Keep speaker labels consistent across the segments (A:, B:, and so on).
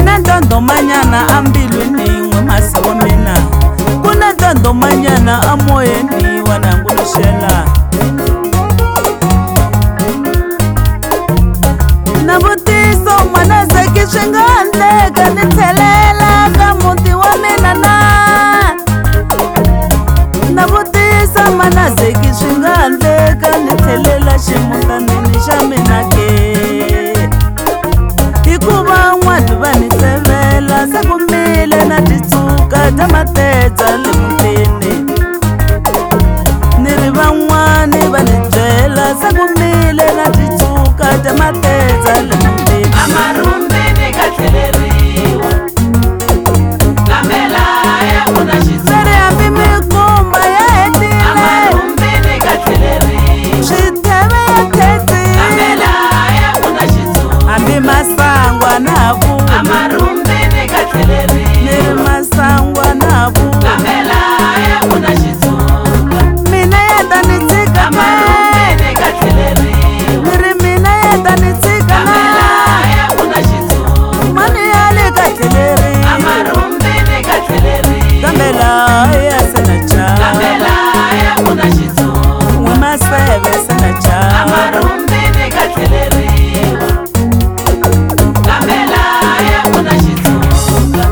A: Nina ndondo manyana ambilwini n'we masi wa mina, kuna ndondo manyana amoyeni wanangulushela. Na vutiso mwana zaki swingandleka ni thelela ka muti wa mina na. Na vutisa mwana zaki swingandleka ni thelela ximutanini xa mina ke. Hikuva n'wati va ni tsevela se ku mile na titsuka ta matedza le mutini. Ni ri van'wani va ni byela se ku mile na titsuka ta matedza le mutini.
B: Amarumbeni ka tlheleriwa kambela ya kuna xitsonga.
A: Leri hambi mikumba ya hetile,
B: Amarumbeni ka tlheleriwa
A: switheve ya khetsile,
B: kambela ya kuna xitsonga.
A: hambi masangwa na vuvi,
B: Amarumbeni ka
A: ni
B: tlheleriwa
A: ri masangwa na vuvi.
B: kambela ya kuna xitsonga.
A: Mina ya ta ni tshika
B: Amarumbeni ka tlheleriwa
A: ni ri mina ya ta ni tshika
B: kambela ya kuna xitsonga.
A: mani ya le ka tlheleri,
B: Amarumbeni ka tlheleriwa
A: kambe laha ya se na chava,
B: kambela ya kuna xitsonga.
A: n'we maseve se na chava.
B: Amarumbeni ka tlheleriwa kambela ya kuna xitsonga.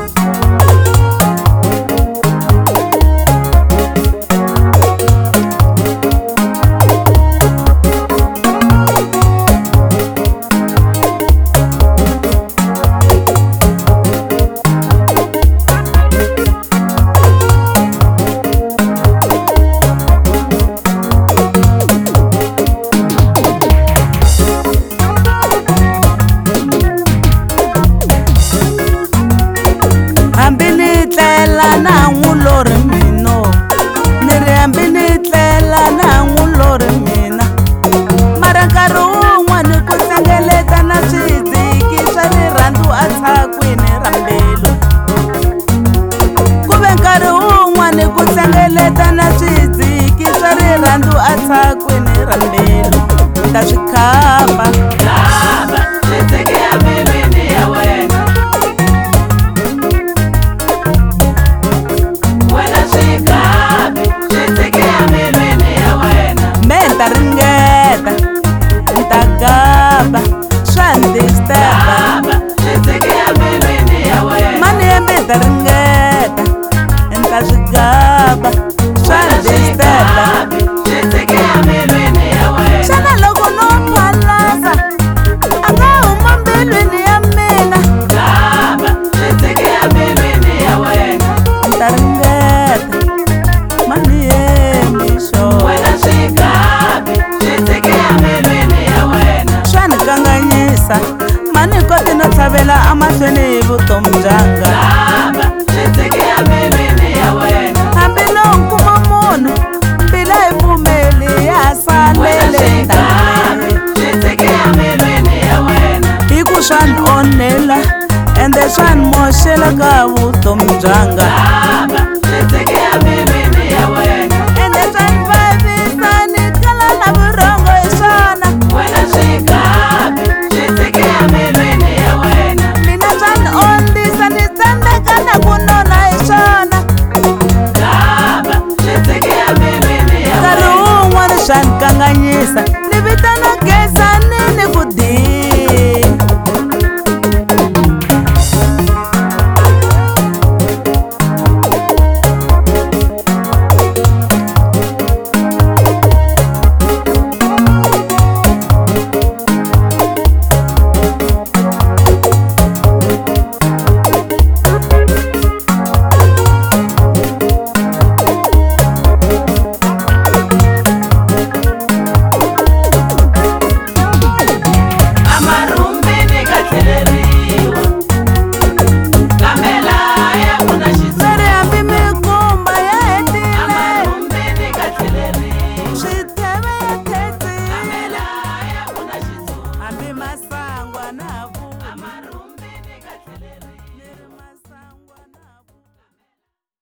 A: Hambi ni tlela na n'wulori mino, ni ri hambi ni tlela na n'wulori mina. Mara nkarhi wun'wani ku hlengeleta na swidziki swa rirhandzu atshakwini ra mbilu. Ku ve nkarhi wun'wani ku hlengeleta na swidziki swa rirhandzu atshakwini ra mbilu. Ta swi khapa
B: Lava xitseke ya mbilwini ya wena, wena swikabi xitseke ya mbilwini ya wena.
A: me ni ta ringeta, ni ta gaba swa ni disturba.
B: Lava xitseke ya mbilwini ya wena,
A: Mani ya mi ta ringeta, ni ta swi gaba swa ni disturba.
B: swikabi xitseke ya mbilwini ya wena.
A: Xana loko no phalaza a nga huma mbilwini ya mina.
B: Lava xitseke ya mbilwini ya wena,
A: Ni ta ringeta, mani ye mi sure.
B: wena swikabi xitseke ya mbilwini ya wena.
A: Swa ni kanganyisa, mani koti no tlhavela amahlweni hi vutomi byanga.
B: Lava xitseke ya mbilwini ya wena,
A: Hambi no kuma munhu mbila hi pfumeli ya
B: wena
A: salele
B: swikabi
A: ntaneni.
B: xitseke ya mbilwini ya wena.
A: Hi ku swa ni onhela ende swa ni moxela ka vutomi byanga.